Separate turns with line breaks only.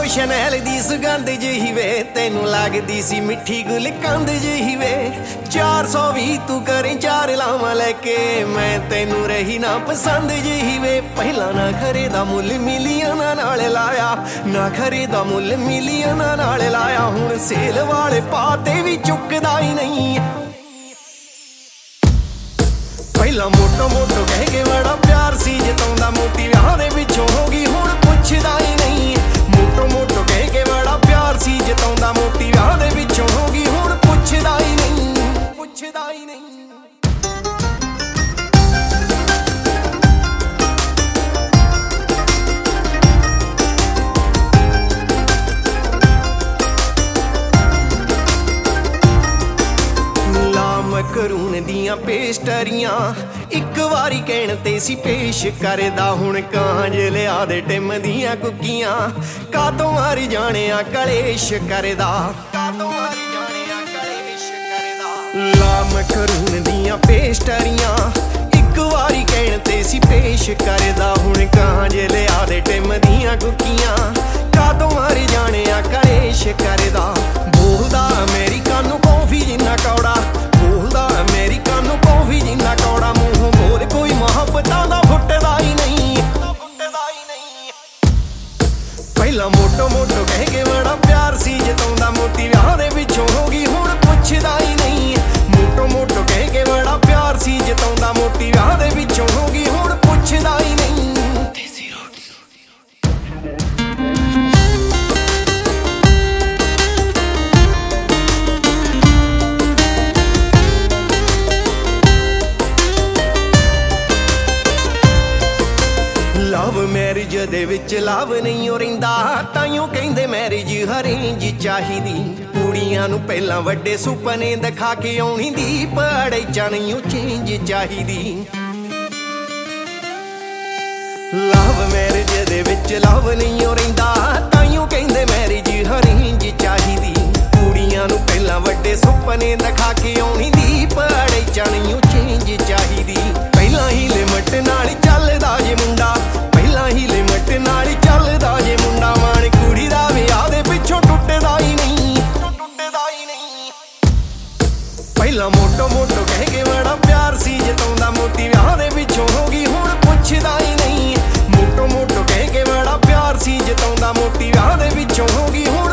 Chanel दी सुगंध जही वे तेनू लगदी सी मिठी गुलकंद जही वे 420 तू करें 4 लावां लैके मैं तेनू रही ना पसंद जही वे पहला ना खरे दा मुल मिलियनां नाल लाया ना खरे दा मुल मिलियनां नाल लाया हुण सेल वाले पाते भी चुकदा ही नहीं पहला मोटो मोटो कह के बड़ा प्यार सी जताउंदा मोटी विआह दे विचों हो गई हुण पुछदा ही नहीं मोटो मोटो कह के बड़ा प्यार सी जताउंदा मोटी विआह दे विचों हो गई हुण पुछदा ही नहीं पुछदा ही नहीं करून दियां पेस्टरियां एक वारी कहण ते सी पेश करदा हुण कांज लिया दे टिम दियां कुक्कियां कातों मारी जाने आ कलेश करदा कातों मारी जाने आ कलेश करदा लाम करून दियां पेस्टरियां एक वारी कहण ते सी पेश करदा हुण कांज लिया दे टिम दियां कुक्कियां कातों मारी जाने आ कलेश करदा बोलदा अमेरिका नूं कॉफी जिन्ना कौड़ा अमेरिका नूं कॉफी जिन्ना कौड़ा मूंहों बोल कोई मुहब्बतां दा फुटदा ही नहीं पहला मोटो मोटो कह के बड़ा प्यार सी जताउंदा मोटी विआह दे विचों हो गई हुण पुछदा ही नहीं मोटो मोटो कह के बड़ा प्यार सी जताउंदा मोटी विआह दे विचों हो गई हुण पुछदा ही नहीं लव मैरिज दे विच लव नहीं हो रहिंदा ताइयों कहिंदे मैरिज अरेंज चाहिदी कुड़ियां नूं पहलां वड्डे सुपने दिखा के आउणी दी पढ़ाई च नहीं चेंज चाहिदी लव मैरिज दे विच लव नहीं हो रहिंदा ताइयों कहिंदे मैरिज अरेंज चाहिदी कुड़ियां नूं पहलां वड्डे सुपने दिखा के आउणी दी पढ़ाई च नहीं चेंज चाहिदी पहलां ही लिमट नाल चलदा जे मुंडा ही लिमट नाल चलदा जे मुंडा माण कुड़ी दा विआह दे पिछों टुटदा ही नहीं पहला मोटो मोटो कह के बड़ा प्यार सी जताउंदा मोटी विआह दे विचों हो गई हुण पुछदा ही नहीं मोटो मोटो कह के बड़ा प्यार सी जताउंदा मोटी विआह दे विचों हो गई हुण